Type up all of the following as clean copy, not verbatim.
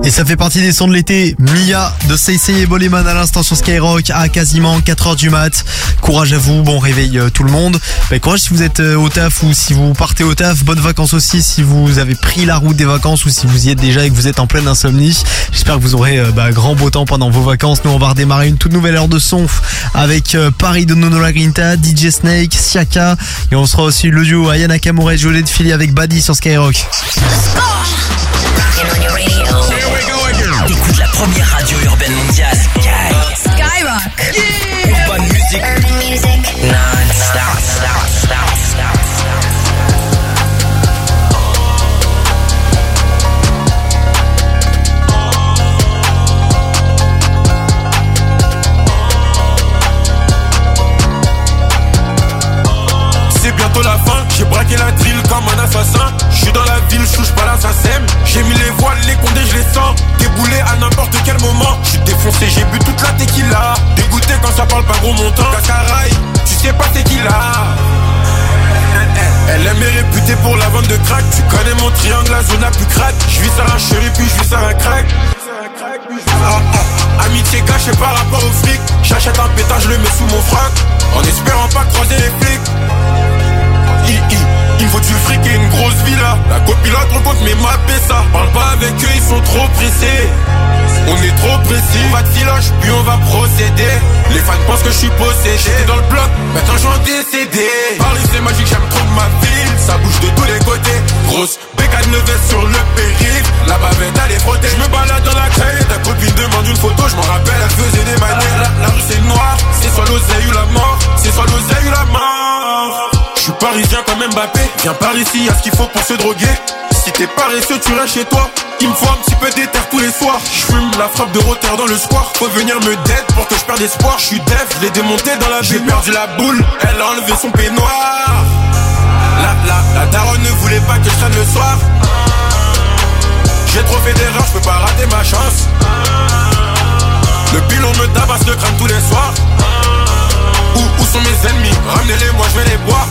Et ça fait partie des sons de l'été. Mia de Seisei et Boleman à l'instant sur Skyrock à quasiment 4h du mat. Courage à vous, bon réveil tout le monde. Courage si vous êtes au taf ou si vous partez au taf. Bonnes vacances aussi si vous avez pris la route des vacances ou si vous y êtes déjà et que vous êtes en pleine insomnie. J'espère que vous aurez grand beau temps pendant vos vacances. Nous on va redémarrer une toute nouvelle heure de son avec Paris de Nono Lagrinta, DJ Snake, Siaka et on sera aussi le duo Aya Nakamura et Jolie de Philly avec Buddy sur Skyrock. Écoute la première radio urbaine mondiale. Skyrock. Yeah. Urban Music. Non-stop. C'est bientôt la fin, j'ai braqué la drill comme un assassin. J'suis dans la ville, j'touche pas l'assassin. J'ai mis les voiles, les condés, je les sens. Déboulé à n'importe quel moment. J'suis défoncé, j'ai bu toute la tequila. Dégoûté quand ça parle pas gros montant. Cascaraï, tu sais pas c'est qui là. Elle est réputée pour la vente de crack. Tu connais mon triangle, la zone la plus crack. J'vis ça un chéri puis j'vis ça un crack. Amitié cachée par rapport au fric. J'achète un pétard, je le mets sous mon frac. En espérant pas croiser les flics. Il me faut du fric et une grosse villa. La copilote rencontre mes mappés ça. Parle pas avec eux, ils sont trop pressés. On est trop précis. On va de filoche, puis on va procéder. Les fans pensent que je suis possédé. J'étais dans le bloc, maintenant j'en décédé. Paris c'est magique, j'aime trop ma ville. Ça bouge de tous les côtés. Grosse bécane veste sur le périph'. La bavette elle est frottée. Je me balade dans la caille. Ta copine demande une photo, je m'en rappelle, elle faisait des manières. La rue c'est noir, c'est soit l'oseille ou la mort. C'est soit l'oseille ou la mort. Je suis parisien comme Mbappé. Viens par ici, y'a ce qu'il faut pour se droguer. Si t'es paresseux, tu restes chez toi. Il me faut un petit peu d'éther tous les soirs. J'fume la frappe de Rotter dans le square. Faut venir me dead pour que je perde espoir. J'suis def, je l'ai démonté dans la ville. J'ai perdu la boule, elle a enlevé son peignoir. La daronne ne voulait pas que je traîne le soir. J'ai trop fait d'erreurs, j'peux pas rater ma chance. Le pilon me tabasse le crâne tous les soirs. Où sont mes ennemis? Ramenez-les, moi je vais les boire.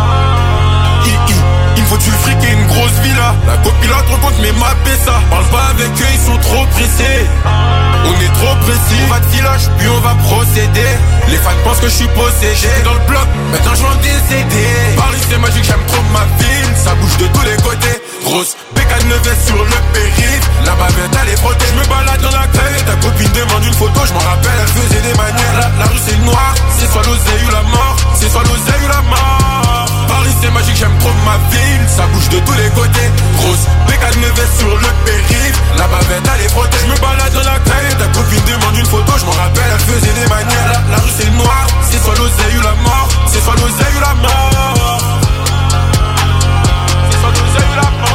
Il me faut du fric et une grosse villa. La copilote rencontre mes mappés ça. Parle pas avec eux, ils sont trop pressés. On est trop précis. On va de filoche, puis on va procéder. Les fans pensent que je suis possédé. J'étais dans le bloc, maintenant je vais en décéder. Paris c'est magique, j'aime trop ma ville. Ça bouge de tous les côtés. Grosse bécane veste sur le périph'. La bavette elle est frottée. Je me balade dans la caille. Ta copine demande une photo, je m'en rappelle, elle faisait des manières. La rue c'est noir, c'est soit l'oseille ou la mort. C'est soit l'oseille ou la mort. Paris c'est magique, j'aime trop ma ville. Ça bouge de tous les côtés. Grosse bécane veste sur le périph'. La bavette elle est frottée. Je me balade dans la caille. Ta copine demande une photo, je m'en rappelle, elle faisait des manières. La rue c'est noir, c'est soit l'oseille ou la mort. C'est soit l'oseille ou la mort. C'est soit l'oseille ou la mort.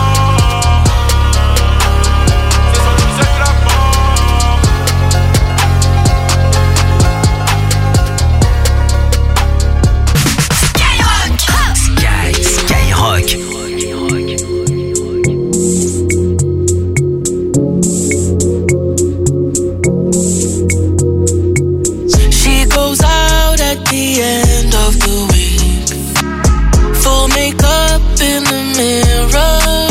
Skyrock. She goes out at the end of the week, full makeup in the mirror,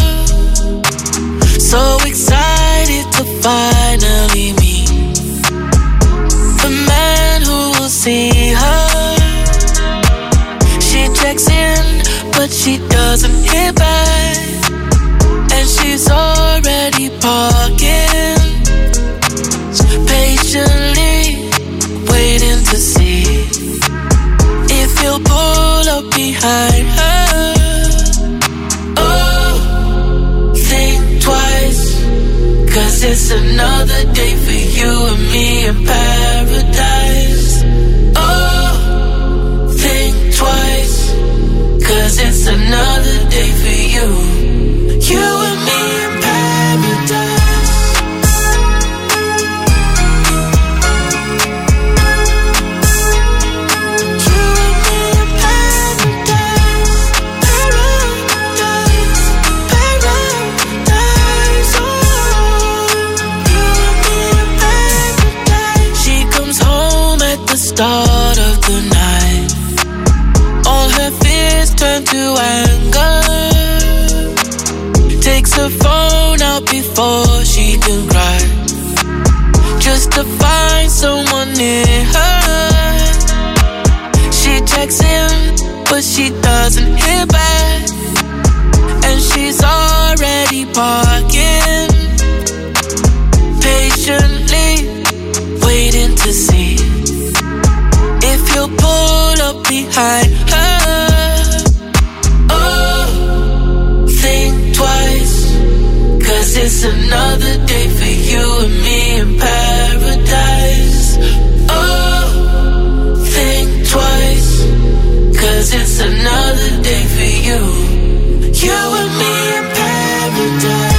so excited to finally meet the man who will see her. She checks in, but she doesn't hit back, and she's already parking, patiently waiting to see if he'll pull up behind her. Oh, think twice, 'cause it's another day for you and me in paradise. Oh, think twice, 'cause it's another day for you. You and me in paradise. You and me in paradise. Paradise. Paradise. Oh, you and me in paradise. She comes home at the start of the night. All her fears turn to anger. Takes her phone out before she can cry. to find someone near her. She checks in, but she doesn't hear back. And she's already parking, patiently waiting to see if you'll pull up behind her. Oh, think twice, 'cause it's another day for you and me in paradise. Oh, think twice, 'cause it's another day for you and me in paradise.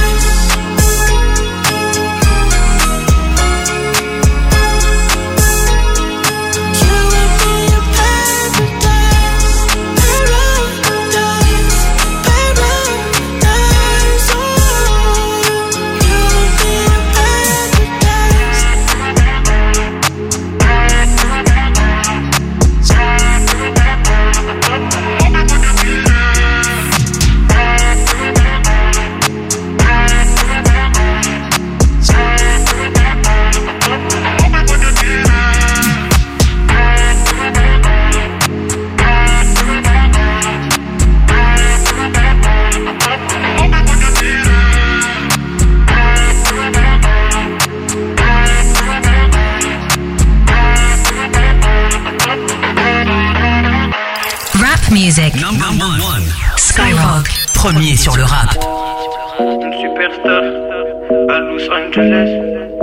Music. Number one. Skyrock. Premier sur le rap. Une superstar à Los Angeles.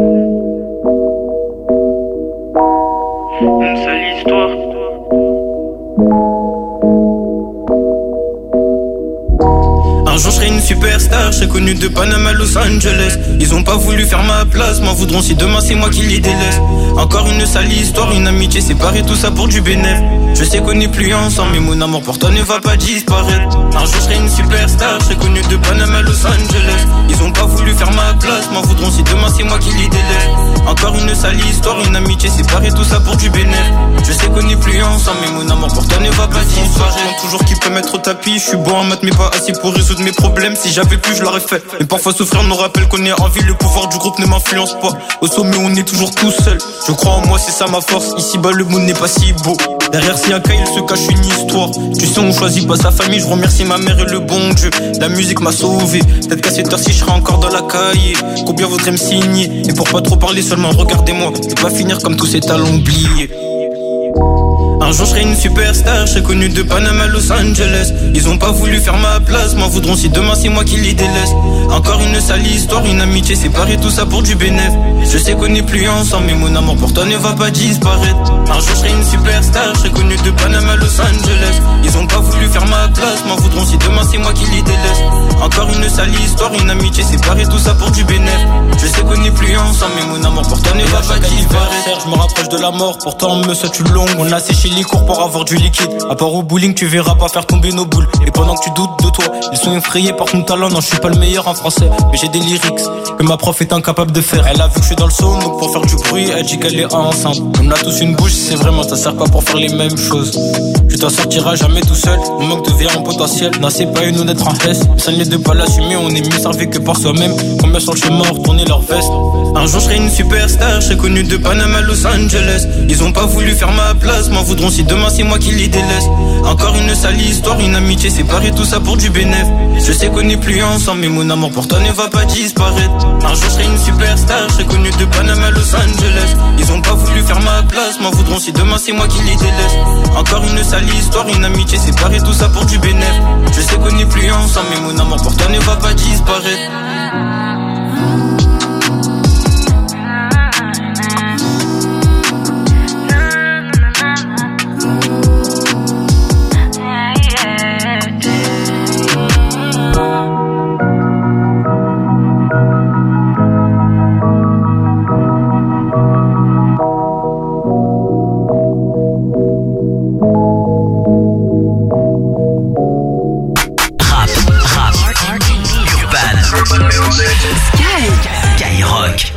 Une seule histoire. Un jour je serai une superstar, je serai connu de Panama à Los Angeles. Ils ont pas voulu faire ma place, m'en voudront si demain c'est moi qui les délaisse. Encore une sale histoire, une amitié séparée, tout ça pour du bénéf. Je sais qu'on n'est plus ensemble, mais mon amour pour toi ne va pas disparaître. Un jour je serai une superstar, je serai connu de Panama à Los Angeles. Ils ont pas voulu faire ma place, m'en voudront si demain c'est moi qui les délaisse. Encore une sale histoire, une amitié séparée, tout ça pour du bénéf. Je sais qu'on n'est plus ensemble, mais mon amour pour toi ne va pas disparaître. Je demande toujours qui peut mettre au tapis, je suis bon en maths mais pas assez pour résoudre mes problèmes. Si j'avais pu je l'aurais fait, mais parfois souffrir nous rappelle qu'on est en vie. Le pouvoir du groupe ne m'influence pas, au sommet on est toujours tout seul. Je crois en moi, c'est ça ma force, ici bas le monde n'est pas si beau. Derrière si un cas il se cache une histoire. Tu sais on choisit pas sa famille, je remercie ma mère et le bon Dieu. La musique m'a sauvé, peut-être qu'à cette heure-ci je serai encore dans la cahier. Combien vaudrait me signer? Et pour pas trop parler seulement regardez-moi, je vais pas finir comme tous ces talents oubliés. Un jour je serai une superstar, je serai connu de Panama à Los Angeles. Ils ont pas voulu faire ma place, m'en voudront si demain c'est moi qui les délaisse. Encore une sale histoire, une amitié séparée, tout ça pour du bénéf. Je sais qu'on n'est plus ensemble, mais mon amour pour toi ne va pas disparaître. Un jour je serai une superstar, je serai connu de Panama à Los Angeles. Ils ont pas voulu faire ma place, m'en voudront si demain c'est moi qui les délaisse. Encore une sale histoire, une amitié séparée, tout ça pour du bénéf. Je sais qu'on n'est plus ensemble, mais mon amour pour toi ne va pas disparaître. Je me rapproche de la mort, pourtant on me souhaite une longue. On a séché les cours pour avoir du liquide. À part au bowling, tu verras pas faire tomber nos boules. Et pendant que tu doutes de toi, ils sont effrayés par ton talent. Non, je suis pas le meilleur en français, mais j'ai des lyrics que ma prof est incapable de faire. Elle a vu que je suis dans le son, donc pour faire du bruit, elle dit qu'elle est enceinte. On a tous une bouche, c'est vraiment, ça sert pas pour faire les mêmes choses. Tu t'en sortiras jamais tout seul, on manque de verre en potentiel. Non, c'est pas une honnête en S. Ça n'est de pas l'assumer, on est mieux servi que par soi-même. Combien sur le chemin retourner leur veste. Un jour je serai une superstar, je serai connu de Panama à Los Angeles. Ils ont pas voulu faire ma place, m'en voudront si demain c'est moi qui les délaisse. Encore une sale histoire, une amitié séparée, tout ça pour du bénéf. Je sais qu'on n'est plus ensemble, mais mon amour pour toi ne va pas disparaître. Un jour je serai une superstar, je serai connu de Panama à Los Angeles. Ils ont pas voulu faire ma place, m'en voudront si demain c'est moi qui les délaisse. Encore une sale histoire, une amitié séparée, tout ça pour du bénéf. Je sais qu'on n'est plus ensemble, mais mon amour pour toi ne va pas disparaître. Skyrock.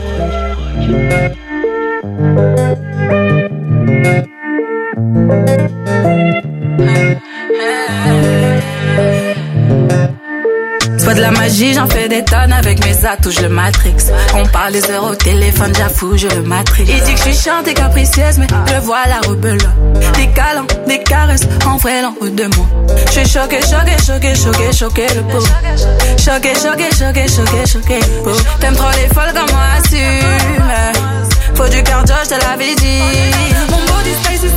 Soit de la magie, j'en fais des tonnes avec mes atouts, je le matrix. On parle des heures au téléphone, j'avoue, je le matrix. Il dit que je suis chiante et capricieuse, mais je vois la rebelle. Des câlins, des caresses, en vrai, l'en haut de moi. Je suis choqué, le pauvre. Choqué, le pauvre. T'aimes trop les folles comme moi, assume. Faut du cardio, je te l'avais dit. Mon body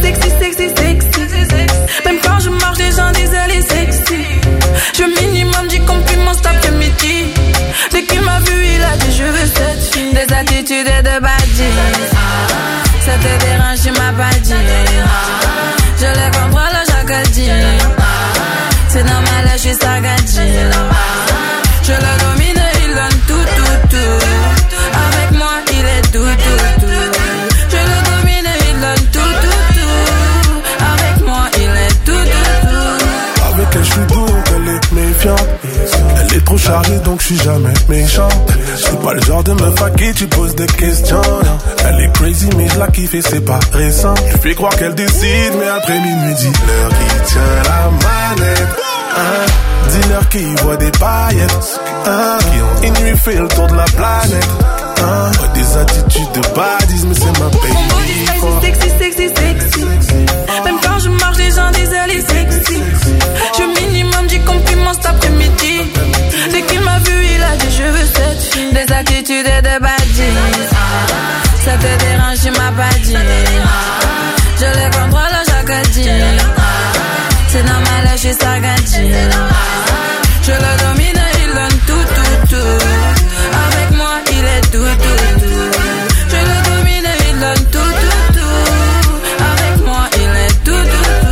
sexy. Même quand je marche, les gens disent elle est sexy. Je minimum 10 compliments cet après-midi. Dès qu'il m'a vu, il a dit je veux cette fille. Des attitudes et de badis. Ça te dérange, tu m'as pas dit. Je les comprends, le jacadie. C'est normal, là, je suis sagadie. Je le domine, il donne tout. Avec moi, il est tout. Je le domine, il donne tout. Avec moi, il est tout. Avec elle, je suis doux, elle est méfiante. Elle est trop chargée, donc je suis jamais méchant. C'est pas le genre de meuf à qui tu poses des questions. Elle est crazy, mais je la kiffe et c'est pas récent. Je fais croire qu'elle décide, mais après minuit, dis-leur qui tient la manette. Dis-leur qui voit des paillettes. Qui ont une nuit fait le tour de la planète. Des attitudes de badis, mais c'est ma baby. Sexy. Même quand je marche, les gens disent elle est sexy. Je minimum 10 compliments cet après-midi. Dès qu'il m'a vu, il a dit je veux cette fille. Des attitudes et de badis. Ça te dérange, tu m'as pas dit. Je les contrôle, jacadie. C'est normal, je suis sagadie. Je le domine, il donne tout. Avec moi, il est tout. Je le domine, il donne tout. Avec moi, il est tout.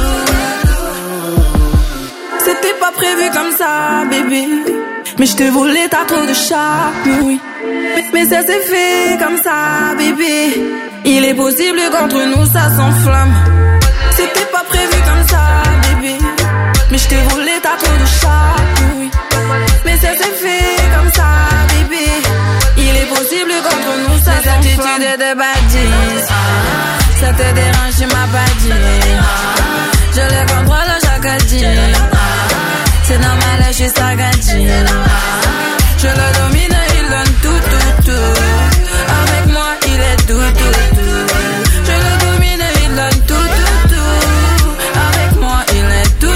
C'était pas prévu comme ça, bébé. Mais je te voulais, t'as trop de charme, oui. Mais ça s'est fait comme ça, bébé. Il est possible qu'entre nous, ça s'enflamme. C'était pas prévu comme ça, bébé. Mais je te voulais, t'as trop de charme, oui. Mais ça s'est fait comme ça, bébé. Il est possible qu'entre nous, ça s'enflamme. Des attitudes de badis. Ça te dérange, tu m'as pas dit. Je les contrôle, jacadie. C'est normal, je suis sagadie. Je le domine, il donne tout. Avec moi, il est tout. Je le domine, il donne tout. Avec moi, il est tout.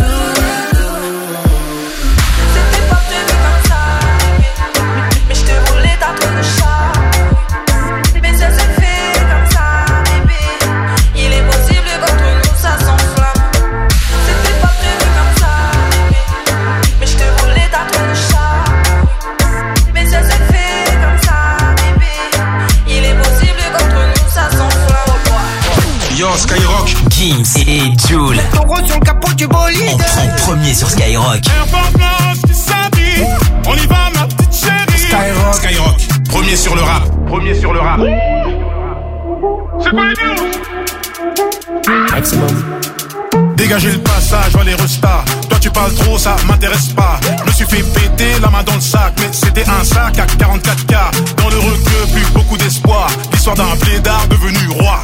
C'était pas prévu comme ça, mais je te voulais, t'as trop de charme. Mais ça s'est fait comme ça, bébé. Il est possible qu'entre nous, ça s'enflamme. C'était pas prévu comme ça, mais je te voulais, t'as trop de charme. Mais ça s'est fait comme ça, bébé. Il est possible qu'entre nous, ça s'enflamme. Yo, Skyrock, Gims et Jul. Taureau sur le capot du bolide. On prend premier sur Skyrock. On y va, ma petite chérie. Skyrock, premier sur le rap. C'est quoi les news? Maximum. Dégagez le passage, vois les restas. Toi tu parles trop, ça m'intéresse pas. Je me suis fait péter la main dans le sac, mais c'était un sac à 44K. Dans le requeu, plus beaucoup d'espoir. L'histoire d'un blédard devenu roi.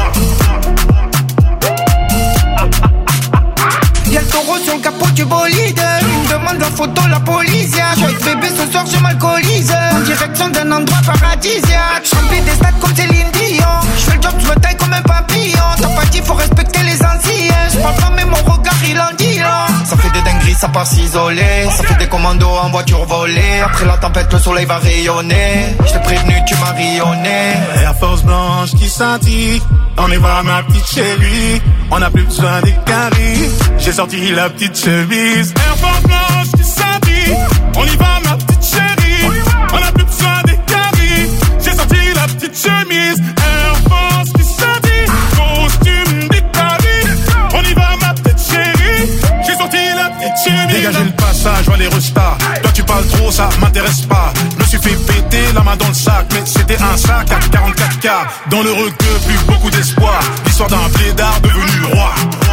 Y'a le taureau sur le capot du bolide. Il me demande la photo, la police. Avec bébé ce soir je m'alcoolise. En direction d'un endroit paradisiaque. J'remplis des stades comme Céline Dion. J'fais le job, j'me taille comme un papillon. T'as pas dit faut respecter les anciens. J'parle pas mais mon regard il en dit long. Ça fait des dingueries, ça part s'isoler. Ça fait des commandos en voiture volée. Après la tempête le soleil va rayonner. J't'ai prévenu, tu m'as rayonné. Air Force blanche qui scintille. On y va ma petite chérie. On a plus besoin des caries. J'ai sorti la petite chemise. Air Force blanche qui scintille. On y va ma petite chérie. On a plus besoin des caries. J'ai sorti la petite chemise. Air Force qui scintille. Costume d'Italie. On y va ma petite chérie. J'ai sorti la petite chemise. Dégagez le passage, vois les restas. Toi tu parles trop, ça m'intéresse pas. Je me suis fait péter la main dans le sac, mais c'était un sac à 44K. Dans le requeu, plus beaucoup d'espoir. L'histoire d'un blédard devenu roi.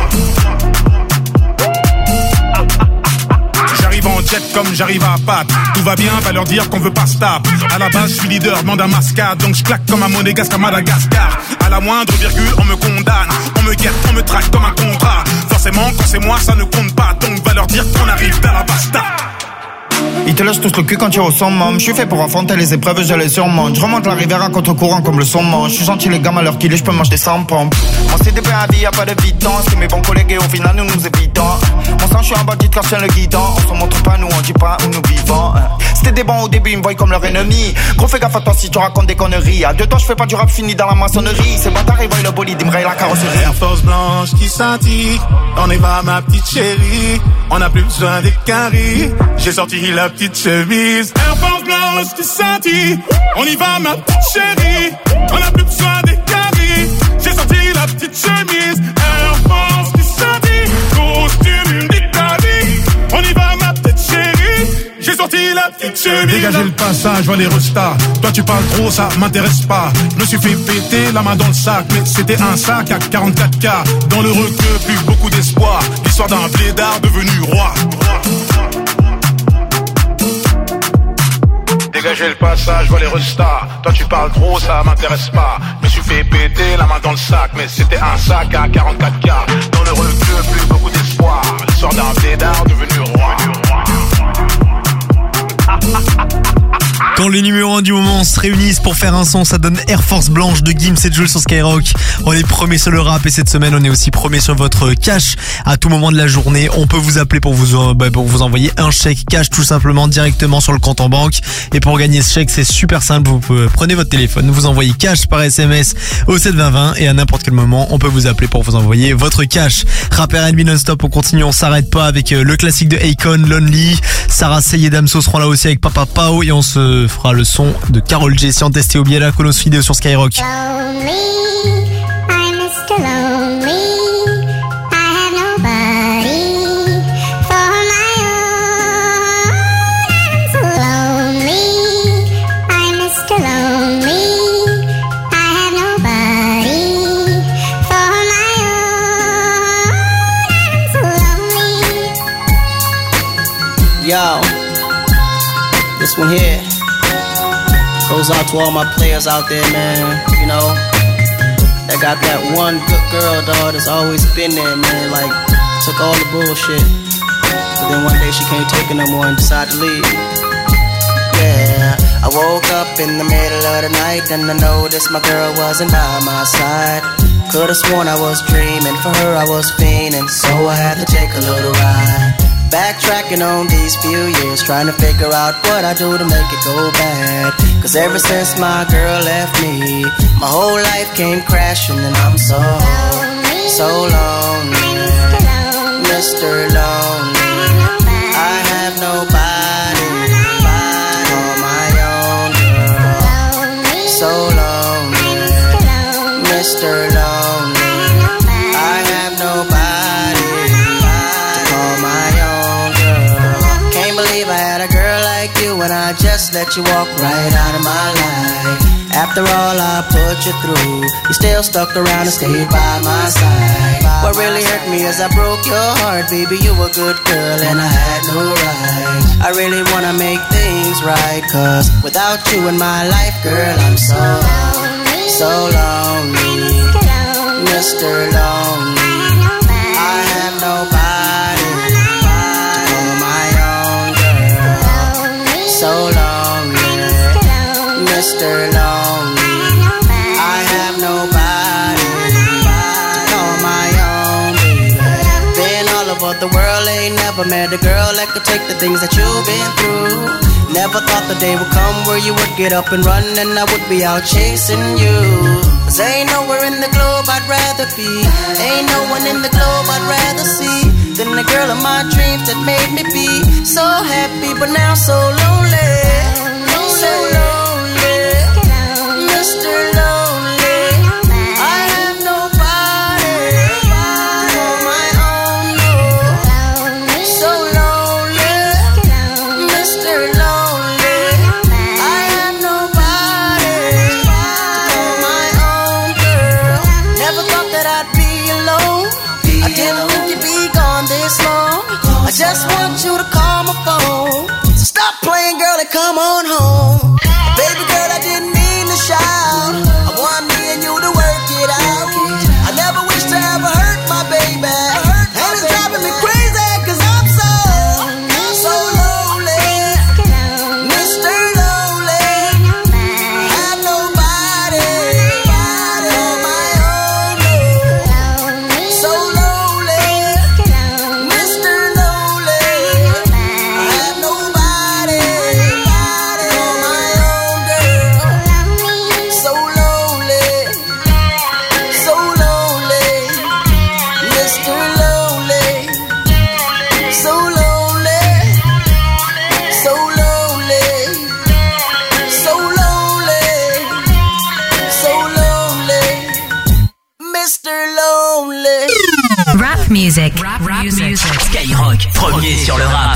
J'arrive en jet comme j'arrive à Pâques. Tout va bien, va leur dire qu'on veut pas se taper. À la base, je suis leader, demande un mascade. Donc je claque comme un monégasque à Madagascar. À la moindre virgule, on me condamne. On me guette, on me traque comme un contrat. Forcément, quand c'est moi, ça ne compte pas. Donc va leur dire qu'on arrive vers la basta. Ils te lâchent tous le cul quand tu es au summum. Je suis fait pour affronter les épreuves, je les surmonte. Je remonte la rivière à contre-courant comme le saumon. Je suis gentil les gamins à l'heure qu'il est, je peux manger sans pompe. On s'est début à vie, y'a pas de bidon. C'est mes bons collègues et au final nous nous évitons. Mon sang, je suis un bandit car je tiens le guidon. On se montre pas, nous on dit pas où nous vivons. C'était des bons au début, ils me voient comme leur ennemi. Gros fais gaffe à toi si tu racontes des conneries. À 2 temps je fais pas du rap fini dans la maçonnerie. Ces bâtards ils voient le bolide, ils me rayent la carrosserie. Air Force blanche qui scintille. On y va ma petite chérie. On n'a plus besoin des caries. J'ai sorti la petite chemise. Air Force blanche qui scintille. On y va ma petite chérie. On n'a plus besoin des caries. J'ai sorti la petite chemise. Air Force qui scintille. Costume d'Italie. On y va ma petite chérie. J'ai sorti la petite chemise. Dégagez le passage, vois les restas. Toi tu parles trop, ça m'intéresse pas. Je me suis fait péter la main dans le sac. Mais c'était un sac à 44K. Dans le requeu, plus beaucoup d'espoir. L'histoire d'un blédard devenu roi. Dégagez le passage, vois les restas. Toi tu parles trop, ça m'intéresse pas. Je me suis fait péter la main dans le sac. Mais c'était un sac à 44K. Dans le requeu, plus beaucoup d'espoir. L'histoire d'un blédard devenu roi. Quand les numéros 1 du moment se réunissent pour faire un son, ça donne Air Force blanche de Gims et Jules sur Skyrock. On est premier sur le rap et cette semaine on est aussi premier sur votre cash. À tout moment de la journée, on peut vous appeler pour vous envoyer un chèque cash tout simplement directement sur le compte en banque. Et pour gagner ce chèque, c'est super simple. Vous prenez votre téléphone, vous envoyez cash par SMS au 72020 et à n'importe quel moment, on peut vous appeler pour vous envoyer votre cash. Rap R&B non-stop, on continue, on s'arrête pas avec le classique de Akon, Lonely. Sarah Sey et Damso seront là aussi avec Papa Pao et on se fera le son de Karol G. Si on testait au Biela, Colos vidéo sur Skyrock. Lonely, I'm Mr. Lonely. I have nobody for my own. I'm so lonely. I'm Mr. Lonely. I have nobody for my own. I'm so lonely. Yo, this one here goes out to all my players out there, man. You know, that got that one good girl, dog, that's always been there, man. Like, took all the bullshit, but then one day she can't take it no more and decided to leave. Yeah, I woke up in the middle of the night and I noticed my girl wasn't by my side. Could've sworn I was dreaming, for her I was fiending, so I had to take a little ride. Backtracking on these few years, trying to figure out what I do to make it go bad. Cause ever since my girl left me, my whole life came crashing and I'm so lonely, Mr. Lonely. I have nobody on my own, girl. So lonely, Mr. Lonely. I have nobody to call my own, girl. Can't believe I had a girl like you when I just let you walk right out of my life. After all I put you through, you still stuck around and stayed by my side. What really hurt me is I broke your heart, baby. You were a good girl and I had no right. I really wanna make things right, cause without you in my life, girl, I'm so lonely, Mr. Lonely. I have nobody to call my own, girl. So lonely, Mr. Lonely. I have nobody to call my own, baby. Been all over the world, ain't never met a girl that could take the things that you've been through. Never thought the day would come where you would get up and run and I would be out chasing you. Cause ain't nowhere in the globe I'd rather be, ain't no one in the globe I'd rather see than the girl of my dreams that made me be so happy but now so lonely. So lonely, Mr. Lonely. I have nobody for my own, no. So lonely, Mr. Lonely. I have nobody to call my own, girl. Never thought that I'd be alone. I didn't think you'd be gone this long. I just want you to call my phone. So stop playing, girl, and come on home. Baby girl, I didn't mean to shout. I want me and you to work it out. I never wish to ever hurt my baby, and it's driving me crazy cause I'm so lonely. music. Rap music. Skyrock, premier sur le rap.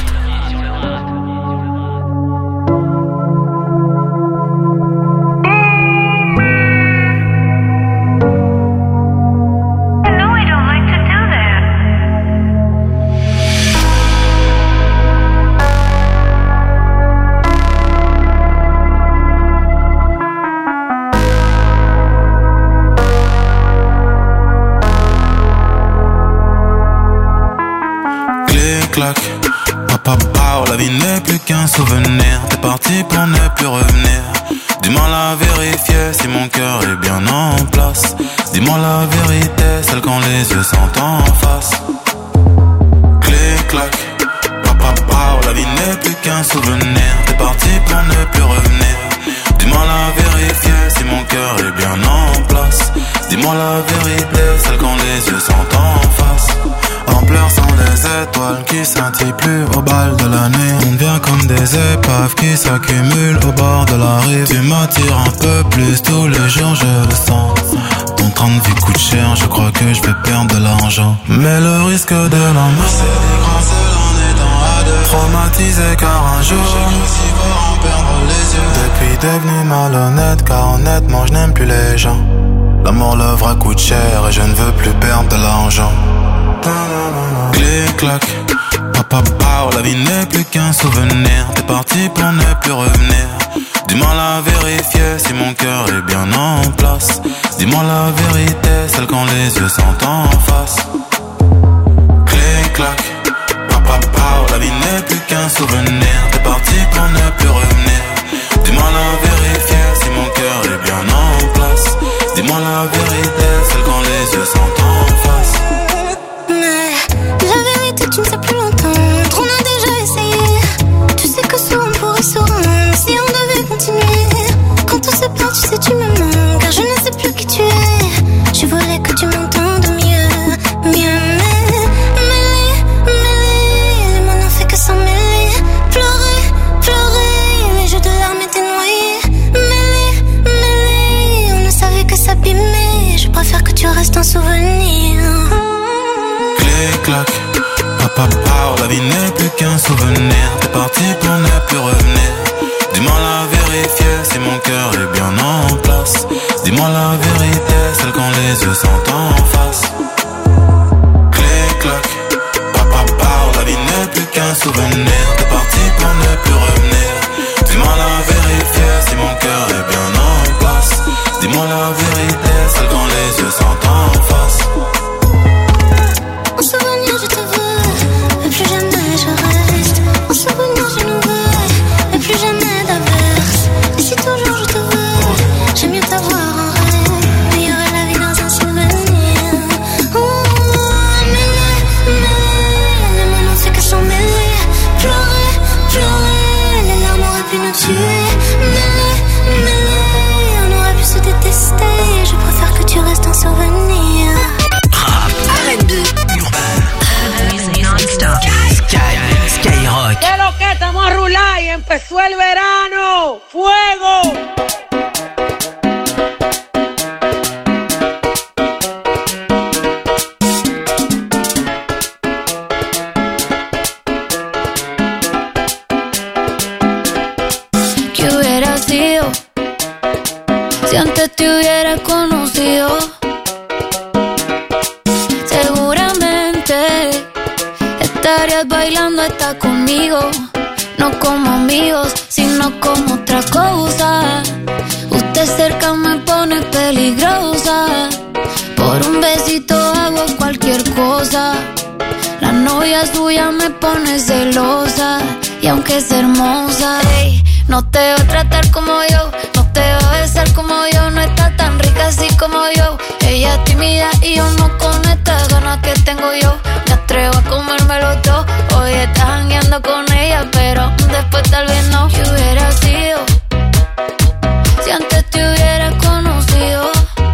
La vie n'est plus qu'un souvenir. T'es parti pour ne plus revenir. Dis-moi la vérité, si mon cœur est bien en place. Dis-moi la vérité, celle quand les yeux sont en face. Clic clac, la vie n'est plus qu'un souvenir. T'es parti pour ne plus revenir. Dis-moi la vérité, si mon cœur est bien en place. Dis-moi la vérité, celle quand les yeux sont en face. En pleurs sont des étoiles qui scintillent plus au bal de la nuit. On devient comme des épaves qui s'accumulent au bord de la rive. Tu m'attires un peu plus tous les jours, je le sens. Ton train de vie coûte cher, je crois que je vais perdre de l'argent. Mais le risque de l'amour, c'est des grands seuls en étant à deux. Traumatisé car un jour, j'ai cru si fort en perdre les yeux. Depuis devenu malhonnête, car honnêtement je n'aime plus les gens. L'amour, le vrai coûte cher et je ne veux plus perdre de l'argent. Clic clac, la vie n'est plus qu'un souvenir. T'es parti pour ne plus revenir. Dis-moi la vérité, si mon cœur est bien en place. Dis-moi la vérité, celle quand les yeux sont en face. Clic clac, la vie n'est plus qu'un souvenir. T'es parti pour ne plus revenir. Dis-moi la vérité, si mon cœur est bien en place. Dis-moi la vérité, celle quand les yeux sont en face. Tu ne sais plus l'entendre, on a déjà essayé. Tu sais que souvent on pourrait se rendre si on devait continuer. Quand tout se perd, tu sais tu me manques, car je ne sais plus qui tu es. Je voulais que tu m'entendes mieux, mieux. Mais les mots n'ont fait que s'en mêler. Pleurer, les jeux de larmes étaient noyés. Mêlés, on ne savait que s'abîmer. Je préfère que tu restes un souvenir. Clic clac, la vie n'est plus qu'un souvenir. T'es parti pour ne plus revenir. Dis-moi la vérité, si mon cœur est bien en place. Dis-moi la vérité, celle quand les yeux sont en face. Clic clac, la vie n'est plus qu'un souvenir. T'es parti pour ne plus revenir. Dis-moi la vérité, si mon cœur est bien en place. Dis-moi la vérité, celle quand les yeux sont en face. En souvenir je te veux, mais plus jamais je reste. En souvenir je nous veux, mais plus jamais d'averse. Et si toujours je te veux, j'aime mieux t'avoir en rêve. Meilleure la vie dans un souvenir. Les mots n'ont fait que s'en mêler. Pleurer, les larmes auraient pu nous tuer. Mêler, on aurait pu se détester. Je préfère que tu restes un souvenir. R&B, non-stop. Skyrock. ¿Qué lo que estamos a rular y empezó el verano? ¡Fuego! ¿Qué hubiera sido si antes te hubiera conocido? Estarías bailando hasta conmigo, no como amigos, sino como otra cosa. Usted cerca me pone peligrosa, por un besito hago cualquier cosa. La novia suya me pone celosa, y aunque es hermosa, ey, no te va a tratar como yo, no te va a besar como yo, no está tan rica así como yo. Ella es tímida y yo no con estas ganas que tengo yo. Me atrevo a comérmelo todo. Hoy estás jangueando con ella, pero después tal vez no. ¿Qué hubiera sido si antes te hubiera conocido?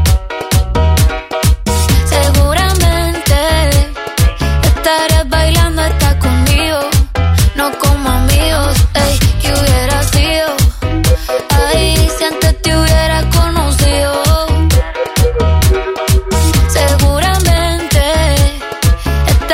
Seguramente estarías bailando hasta conmigo, no como amigos. Ey, ¿qué hubiera sido? Ay, si antes te hubiera conocido. Seguramente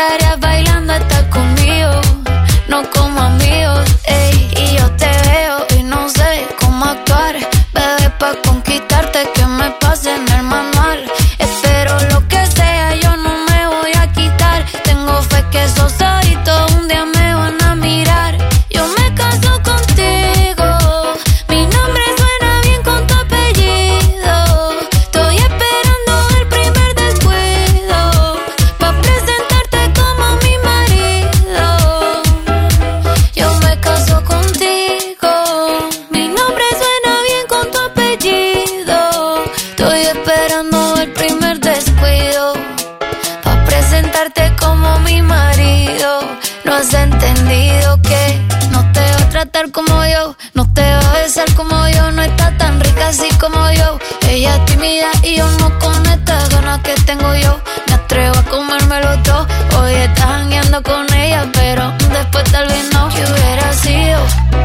tímida y yo no con estas ganas que tengo yo. Me atrevo a comérmelo todo. Hoy estás jangueando con ella, pero después tal vez no. ¿Qué hubiera sido?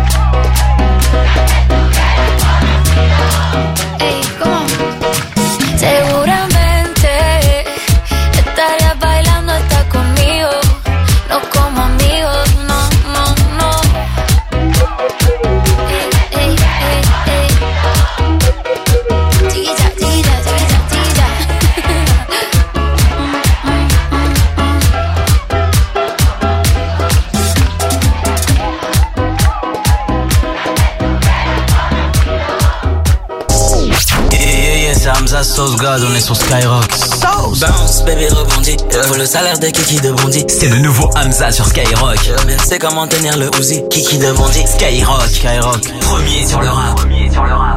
Ey, ¿cómo? Seguramente estarías bailando hasta conmigo. No como amigos, no, no, no. Ey, ey, ey, ey. Chiquilla, chiquilla, chiquilla, chiquilla. Hamza, Sauce God, on est sur Skyrock. Bounce, bébé rebondit. Faut le salaire de Kiki de Bondy. C'est le nouveau Hamza sur Skyrock. Mais elle sait comment tenir le Uzi. Kiki de Bondy. Skyrock, Skyrock. Premier sur le rap. Premier sur le rap.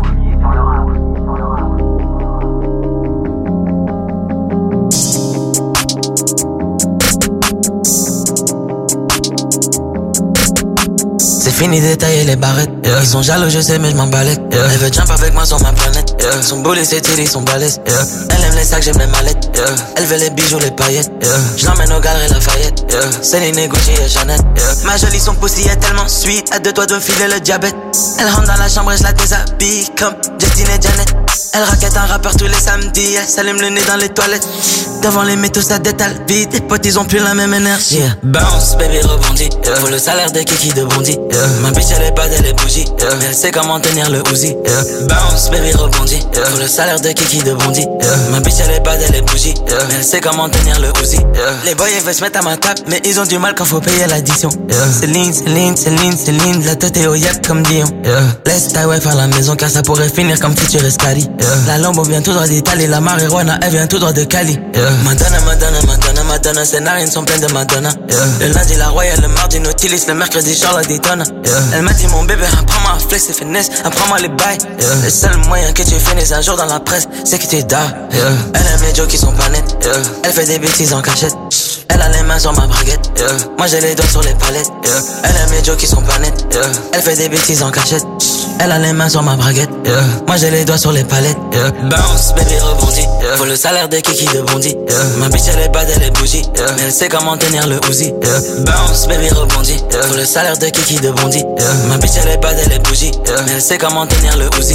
C'est fini d'étailler les barrettes. Ils sont jaloux, je sais, mais je m'en balèque. Elle veut jump avec moi sur ma planète. Son boulet, c'est tiré, son balèze. Elle aime les sacs, j'aime les mallettes. Elle veut les bijoux, les paillettes. Je l'emmène au galeries Lafayette. Céline, Gucci et Chanel. Ma jolie, son pussy est tellement sweet. À deux doigts de me filer le diabète. Elle rentre dans la chambre et je la déshabille comme Justine et Janet. Elle raquette un rappeur tous les samedis. Elle s'allume le nez dans les toilettes. Devant les métaux, ça détale vite. Les potes, ils ont plus la même énergie. Bounce, baby, rebondit. Faut le salaire de Kiki de Bondy. Ma bitch, elle est pas elle est bougie. Mais elle sait comment tenir le Uzi. Bounce, baby, rebondit. Faut le salaire de Kiki de Bondy. Ma bitch, elle est pas elle est bougie. Mais elle sait comment tenir le Uzi. Les boys, ils veulent se mettre à ma table. Mais ils ont du mal quand faut payer l'addition. Céline, Céline, Céline, Céline. La tête est au yak comme Dion. Laisse ta wife à la maison car ça pourrait finir comme Future Escali. La Lambo vient tout droit d'Italie. La marijuana, elle vient tout droit de Cali. Madonna, Madonna, Madonna, Madonna. Ses narines sont pleines de Madonna. Le lundi, la Royale, le mardi, Nautilus. Le mercredi, Charlotte Daytona. Elle m'a dit mon bébé, apprends-moi à flex et finesse. Apprends-moi les bails. Le seul moyen que tu finisses un jour dans la presse, c'est que tu die. Elle aime les jokes qui sont pas nets. Elle fait des bêtises en cachette. Elle a les mains sur ma braguette. Moi j'ai les doigts sur les palettes. Elle aime les jokes qui sont pas nets. Elle fait des bêtises en cachette. Elle a les mains sur ma braguette. Moi j'ai les doigts sur les palettes. Bounce, baby, rebondit. Faut le salaire de Kiki de Bondy. Ma bitch elle est pas elle est bougie. Mais elle sait comment tenir le Uzi. Bounce, baby, rebondit. Faut le salaire de Kiki de Bondy. Ma bitch elle est pas elle est bougie. Mais elle sait comment tenir le Uzi.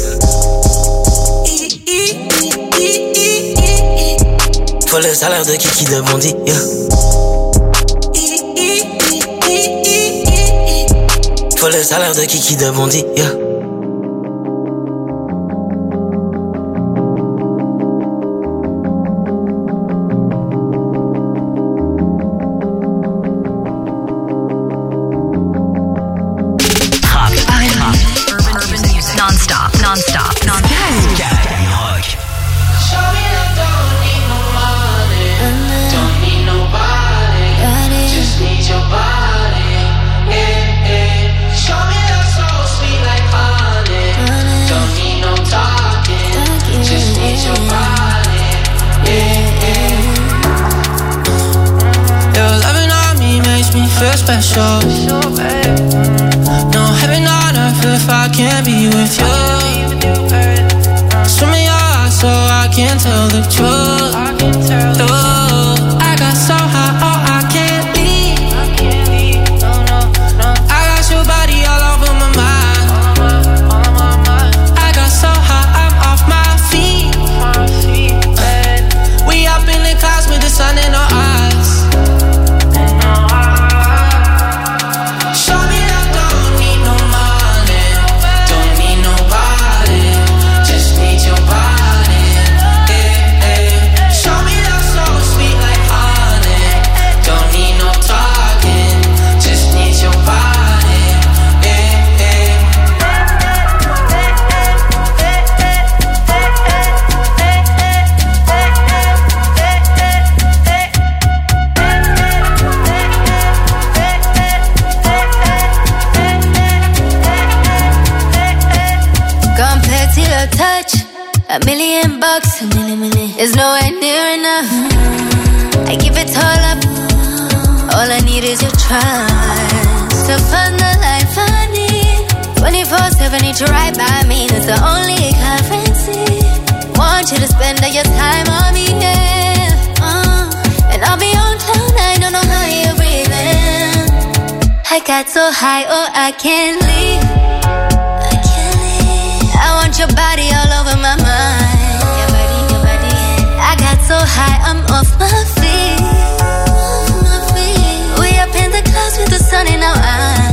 Faut le salaire de Kiki de Bondy. Faut le salaire de Kiki de Bondy. Non-stop, non-stop, non-stop. Skyrock. Show me I don't need no money, don't need nobody, just need your body. Yeah, yeah. Show me that so sweet like honey, don't need no talking, just need your body. Yeah, yeah. Your loving on me makes me feel special. No heaven on earth if I can't be with you. Swim in your eyes so I can tell the truth. I got so high, oh I can't leave. I got your body all over my mind. I got so high, I'm off my feet. We up in the clouds with the sun in our eyes. Show me that don't need no money, don't need nobody, just need your body. Yeah, yeah. Show me that so sweet like honey, don't need no talking, just need your body. Yeah, yeah. Compared to your touch, $1 million, $1 is nowhere near enough. I give it all up, all I need is your trust. To find the life I need, 24/7 need you right by me. That's the only currency. want you to spend all your time on me, yeah. And I'll be on cloud nine, don't know how you're breathing. I got so high, oh, I can't leave. I want your body all over my mind. Your body. I got so high, I'm off my feet. We up in the clouds with the sun in our eyes.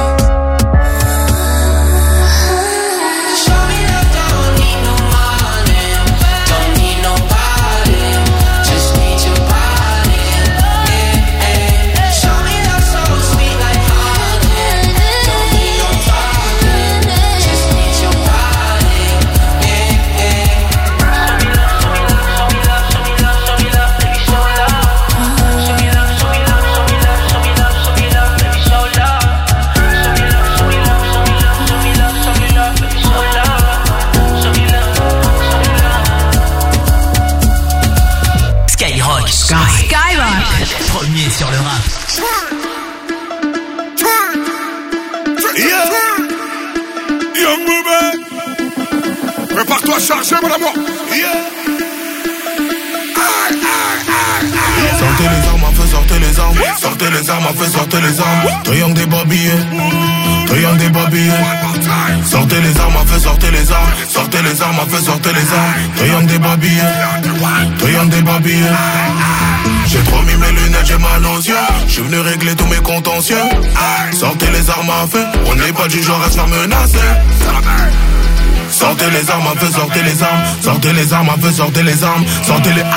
Premier sur le rap. Yeah. Young Booba. Prépare-toi à charger, mon amour. Yeah. Sortez les armes, à feu, sortez les armes. Sortez les armes, à feu, sortez les armes. Triangle des babillés. Triangle des babillés. Sortez les armes, à feu, sortez les armes. Sortez les armes, à feu, sortez les armes. Triangle des babillés. Triangle des babillés. J'ai trop mis mes lunettes, j'ai mal aux yeux. J'suis venu régler tous mes contentieux. Sortez les armes à feu. On n'est pas du genre à se faire menacer. Sortez les armes à feu, sortez les armes. Sortez les armes à feu, sortez les armes. Sortez les...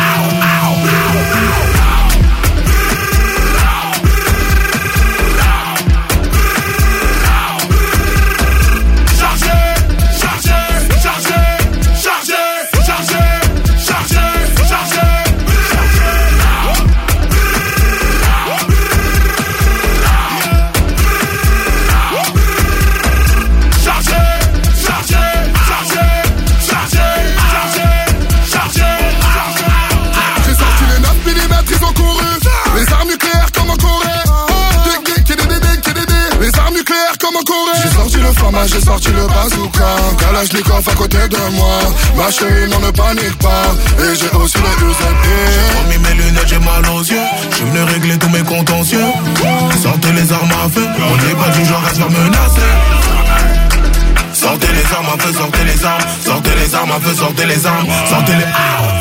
J'ai sorti le bazooka, Kalachnikov à côté de moi. Ma chérie, non ne panique pas. Et j'ai aussi le UZP. J'ai trop mis mes lunettes, j'ai mal aux yeux. J'suis venu régler tous mes contentieux. Sortez les armes à feu. On n'est pas du genre à se faire menacer. Sortez les armes à feu, sortez les armes. Sortez les armes à feu, sortez les armes. Sortez les...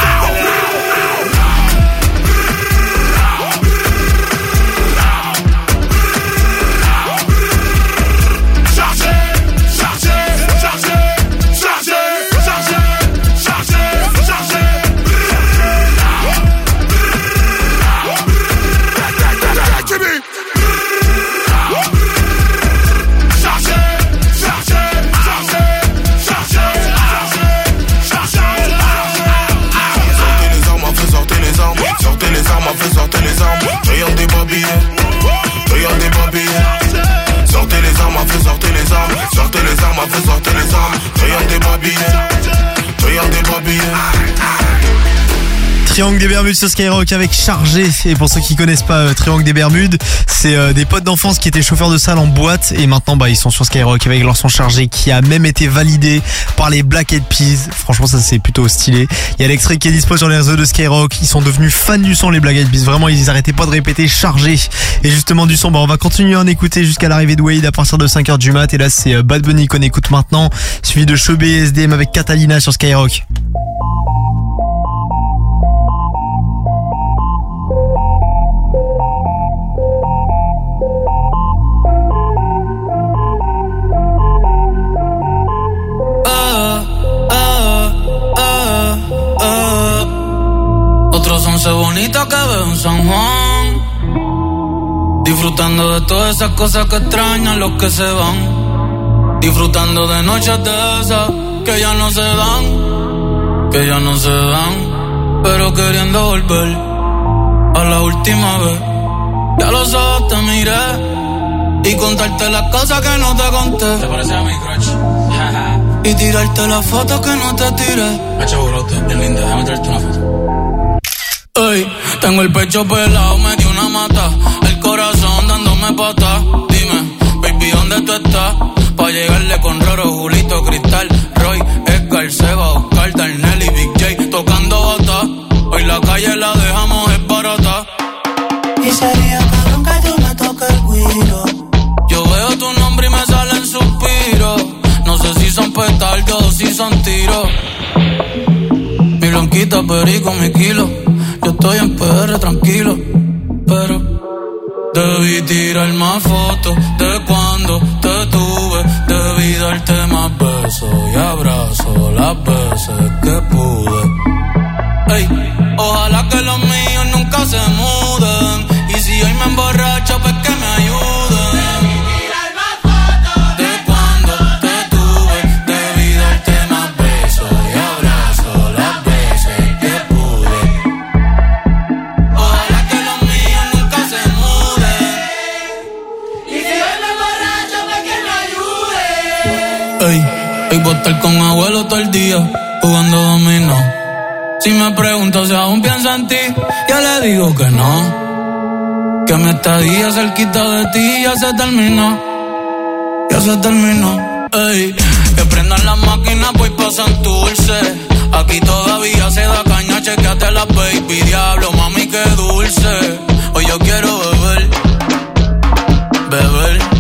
Sortez les armes, triangle des babillés. Triangle des babillés. Sortez les armes à feu, sortez les armes. Sortez les armes à feu, sortez les armes. Triangle des babillés. Triangle des babillés. Triangle des Bermudes sur Skyrock avec Chargé. Et pour ceux qui connaissent pas Triangle des Bermudes, c'est des potes d'enfance qui étaient chauffeurs de salle en boîte et maintenant ils sont sur Skyrock avec leur son Chargé qui a même été validé par les Black Eyed Peas. Franchement ça c'est plutôt stylé. Il y a l'extrait qui est dispo sur les réseaux de Skyrock. Ils sont devenus fans du son les Black Eyed Peas. Vraiment ils arrêtaient pas de répéter Chargé. Et justement du son, on va continuer à en écouter jusqu'à l'arrivée de Wade à partir de 5h du mat. Et là c'est Bad Bunny qu'on écoute maintenant, suivi de Chebé et SDM avec Catalina sur Skyrock. Otros 11 bonitas que veo en San Juan, disfrutando de todas esas cosas que extrañan los que se van, disfrutando de noches de esas que ya no se dan, que ya no se dan, pero queriendo volver a la última vez. Ya los ojos te miré y contarte las cosas que no te conté. ¿Te parece a mi crush? Y tirarte las fotos que no te tiré. Hacho brote, bien linda, déjame tirarte una foto. Ey, tengo el pecho pelado, me dio una mata. El corazón dándome patas. Dime, baby, ¿dónde tú estás? Pa' llegarle con Roro, Julito, Cristal, Roy, Edgar, Seba, Oscar, Darnell y Big J. petardo, si son tiros. Mi blanquita, perico, mi kilo. Yo estoy en PR tranquilo, pero debí tirar más fotos de cuando te tuve. Debí darte más besos y abrazos las veces que pude. Ey, ojalá que los míos nunca se muden. Y si hoy me emborracho, pues que me ayuden. Ey, voy a estar con abuelo todo el día jugando dominó. Si me pregunto si aún pienso en ti, yo le digo que no. Que mi estadía cerquita de ti ya se terminó. Ya se terminó. Ey, que prendan las máquinas, voy pa' Santurce. Aquí todavía se da caña, chequeate la baby. Diablo, mami, qué dulce. Hoy yo quiero beber, beber,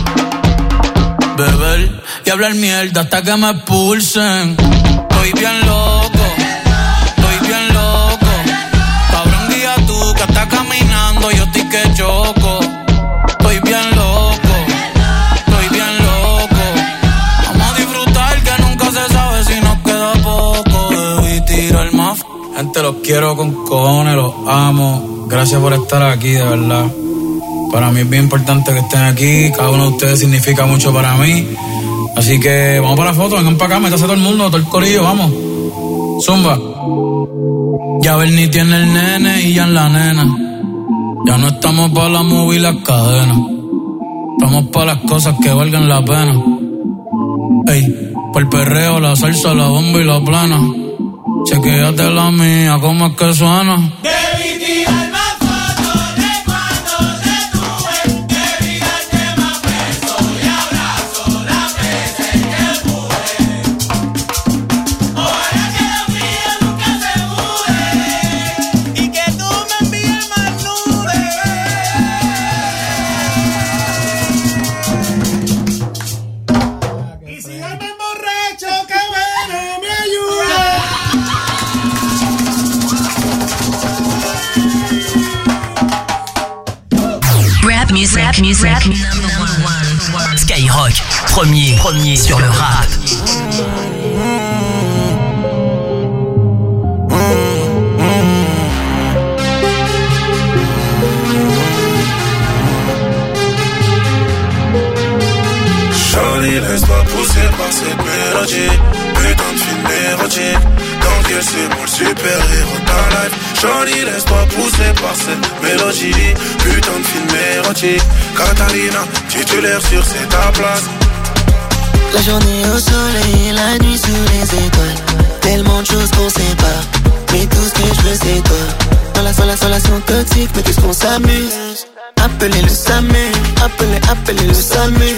beber y hablar mierda hasta que me expulsen. Estoy bien loco, estoy bien loco. Cabrón, guía tú que estás caminando, yo estoy que choco. Estoy bien loco, estoy bien loco. Vamos a disfrutar que nunca se sabe si nos queda poco. Debí tirar más. Gente, los quiero con cojones, los amo. Gracias por estar aquí, de verdad. Para mí es bien importante que estén aquí. Cada uno de ustedes significa mucho para mí. Así que vamos para la foto, vengan para acá, métase todo el mundo, todo el corillo, vamos. Zumba. Ya Bernie tiene el nene y ya en la nena. Ya no estamos para la movie y las cadenas. Estamos para las cosas que valgan la pena. Ey, por el perreo, la salsa, la bomba y la plana. Chequéate la mía, cómo es que suena. Debí tirar más fotos de cuando te tuve. Debí darte más besos y abrazos las veces que pude. Ojalá que los míos nunca se muden y que tú me envíes más nubes. Y si hoy me emborracho, que bueno me ayude. Rap music. Skyrock, premier sur le rap. Charlie, laisse-toi pousser par cette mélodie. Putain de film érotique. Dans quel c'est moi le super-héros de ta life. Charlie, laisse-toi pousser par cette mélodie. Putain de film érotique. Catalina, titulaire sur c'est ta place. La journée au soleil, la nuit sous les étoiles. Tellement de choses qu'on sait pas, mais tout ce que je veux c'est toi. Dans la relation toxique, mais qu'est-ce qu'on s'amuse. Appelez le SAMU, appelez le SAMU.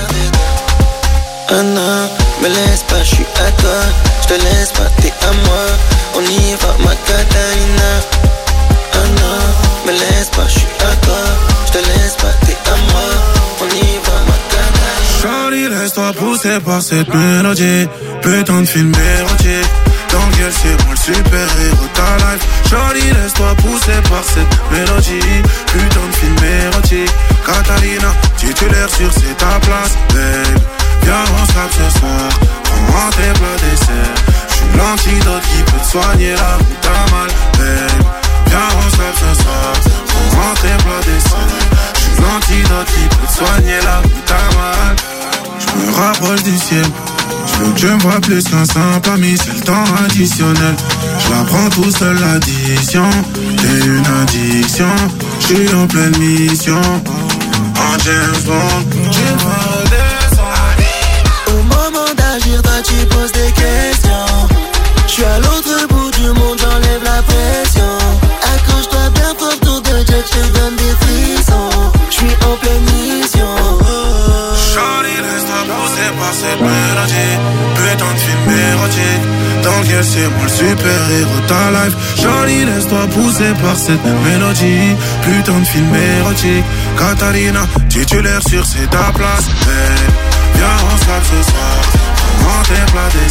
Ah non, me laisse pas, je suis à toi. Je te laisse pas, t'es à moi. On y va, ma Catalina. Ah non, me laisse pas, je suis à toi. Je te laisse pas, t'es à moi. On y va, ma Catalina. Charlie, laisse-toi pousser par cette mélodie. Putain de film érotique. Dans quel c'est moi le super-héros de ta life. Charlie, laisse-toi pousser par cette mélodie. Putain de film érotique. Catalina, titulaire sur c'est ta place. Babe, viens on se tape ce soir. Prends-moi tes plats dessert. J'suis l'antidote qui peut te soigner là où t'as mal. Babe, viens on se tape ce soir. Prends-moi tes plats dessert. J'suis l'antidote qui peut te soigner là où t'as mal. J'me rapproche du ciel. J'veux que tu me vois plus qu'un simple ami, c'est le temps additionnel. J'la prends tout seul l'addition, t'es une addiction. J'suis en pleine mission, en James Bond. Tu me redescends. Au moment d'agir, toi tu poses des questions. J'suis à l'autre bout du monde, j'enlève la pression. Accroche-toi bien fort, tour de jet, je donne des frissons. J'suis en pleine mission. Charlie, laisse-toi pousser par cette mélodie. Putain de film érotique. Dans lequel c'est moi le super-héros de ta life. Charlie, laisse-toi pousser par cette mélodie. Putain de film érotique. Catalina, titulaire sur c'est ta place. Hey, viens on se tape ce soir. Prends tes plats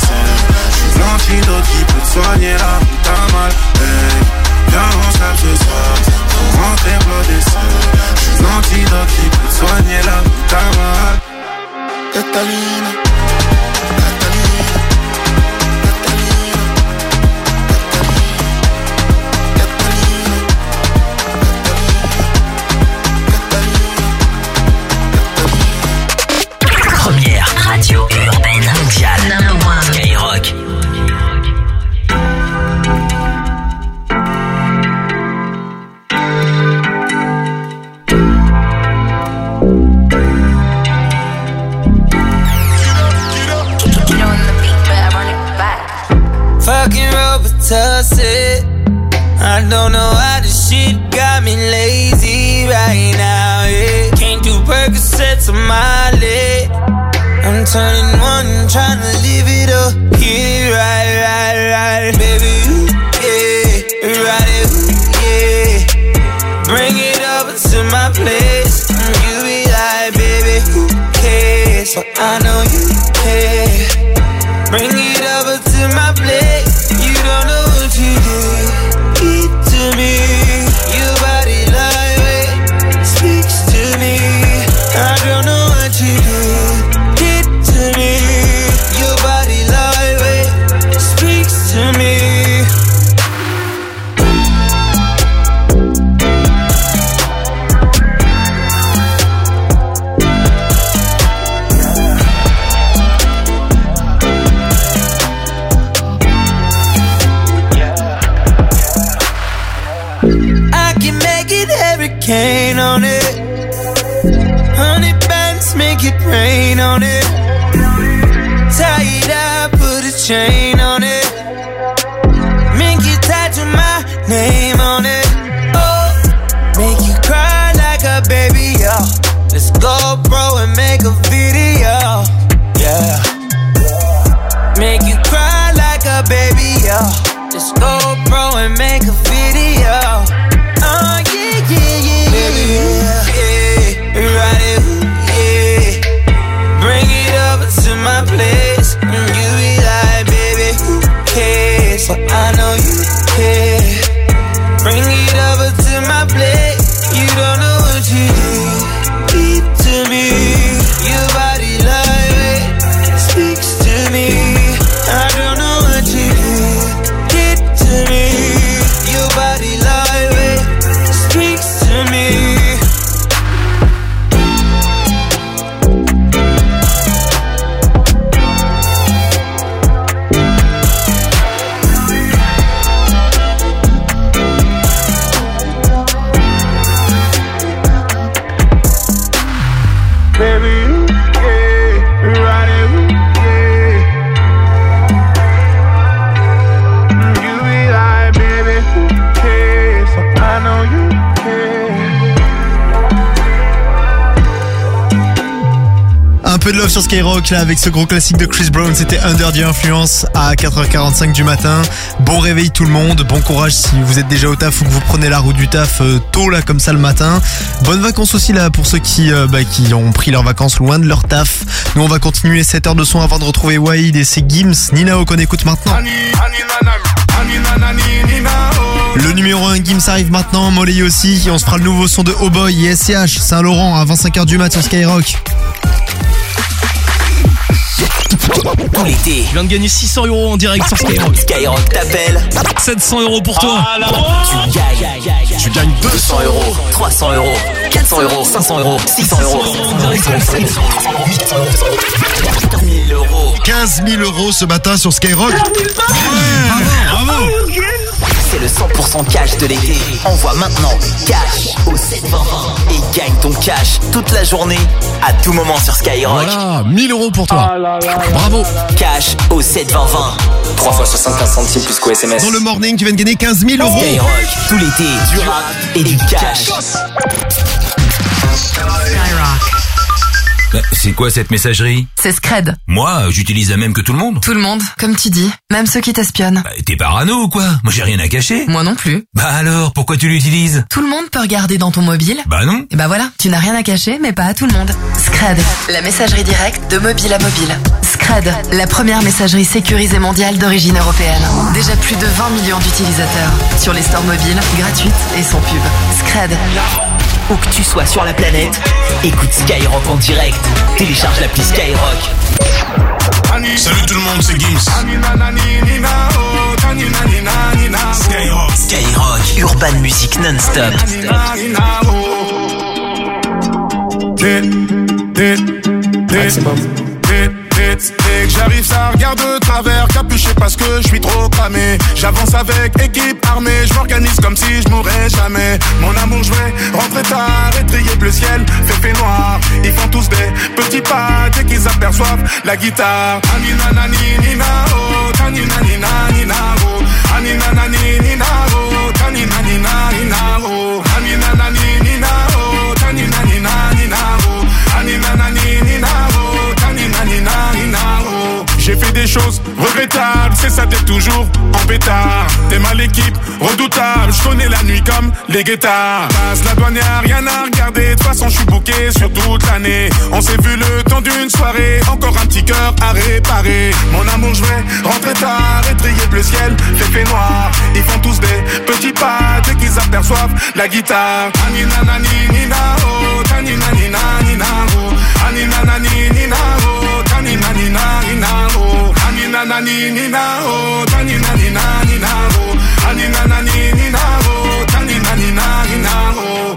tussle. I don't know how this shit got me lazy right now, yeah. Can't do Percocets on my leg. I'm turning one, trying to live it up. Yeah, right, baby, ooh, yeah, right, ooh, yeah. Bring it over to my place. You be like, baby, who cares? So I know you care. Bring it over to my place. You don't know what you do. Eat to me. Your body lightweight speaks to me. I don't know what you do. Eat to me. Your body lightweight speaks to me. Hurricane on it. Honey bands make it rain on it. Tie it up, put a chain on it. Make you tattoo my name on it. Oh, make you cry like a baby, yeah. Let's go, bro, and make a video, yeah. Make you cry like a baby, yeah. Let's go, bro, and make a video. Oh, yeah, yeah, yeah. Baby, yeah, right, yeah. Bring it over to my place. You be like, baby, who cares? So I know you care. Bring it over to my place. You don't know what you do. Keep to me. Your body lightweight speaks to me. I don't know what you do. Get to me. Your body lightweight speaks to me. Baby, yeah, right, yeah. You be like, baby, who cares? So I know you care. Un peu de love sur Skyrock là avec ce gros classique de Chris Brown, c'était Under the Influence à 4h45 du matin. Bon réveil tout le monde, bon courage si vous êtes déjà au taf ou que vous prenez la route du taf tôt là comme ça le matin. Bonnes vacances aussi là pour ceux qui ont pris leurs vacances loin de leur taf. Nous on va continuer 7 heures de son avant de retrouver Wahid et ses Gims. Ninao qu'on écoute maintenant. Le numéro 1 Gims arrive maintenant, Molly aussi. Et on se fera le nouveau son de Oh Boy et SCH Saint-Laurent à 25h du mat sur Skyrock. Tout l'été. Tu viens de gagner 600 € en direct sur Skyrock. Skyrock t'appelle. 700 € pour toi. Tu gagnes 200 €, 300 €, 400 €, 500 €, 600 €, 1000 €. 15 000 € ce matin sur Skyrock. Bravo. C'est le 100% cash de l'été. Envoie maintenant cash au 720 et gagne ton cash toute la journée, à tout moment sur Skyrock. Voilà, 1000 € pour toi. Bravo. Cash au 720. 3 fois 75 centimes plus qu'au SMS. Dans le morning, tu viens de gagner 15 000 €. Skyrock, tout l'été, du rap et du cash. Skyrock. C'est quoi cette messagerie? C'est Scred. Moi, j'utilise la même que tout le monde. Tout le monde, comme tu dis, même ceux qui t'espionnent. T'es parano ou quoi? Moi j'ai rien à cacher. Moi non plus. Bah alors, pourquoi tu l'utilises? Tout le monde peut regarder dans ton mobile. Bah non. Et bah voilà, tu n'as rien à cacher, mais pas à tout le monde. Scred, la messagerie directe de mobile à mobile. Scred, la première messagerie sécurisée mondiale d'origine européenne. Déjà plus de 20 millions d'utilisateurs. Sur les stores mobiles, gratuites et sans pub. Scred. Où que tu sois sur la planète, écoute Skyrock en direct. Télécharge l'appli Skyrock. Salut tout le monde, c'est Gims. Skyrock, urban music non-stop. Dès que j'arrive ça regarde de travers, capuché parce que je suis trop cramé. J'avance avec équipe armée, je m'organise comme si je mourrais jamais. Mon amour je vais rentrer tard et trier bleu ciel, fait noir. Ils font tous des petits pas dès qu'ils aperçoivent la guitare. Anina nani nina oh, tanina nina nina oh, anina chose regrettable, c'est ça, t'es toujours en pétard. T'es mal l'équipe, redoutable, je connais la nuit comme les guettards. Passe la douane, y'a rien à regarder, de toute façon je suis booké sur toute l'année. On s'est vu le temps d'une soirée, encore un petit cœur à réparer. Mon amour, je vais rentrer tard, étrier le ciel, fait noir. Ils font tous des petits pas dès qu'ils aperçoivent la guitare. Anina nani nina oh, tanina nina nina oh, anina nani nina oh, tanina nina nina oh, anina nani nina oh, tanina nina nina oh, anina nani nina oh, tanina nina nina oh.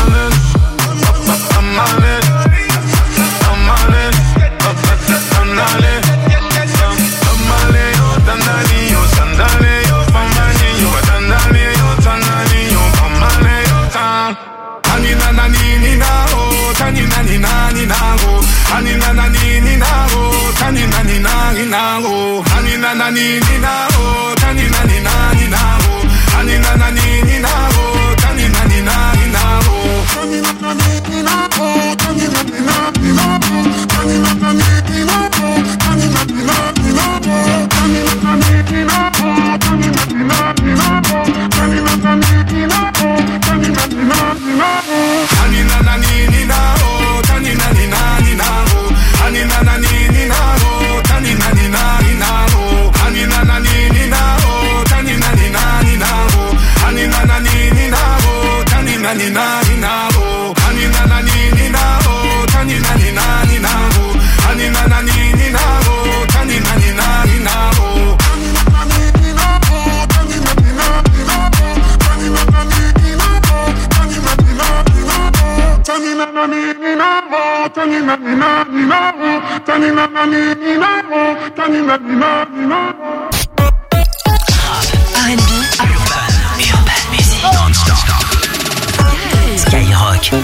Skyrock.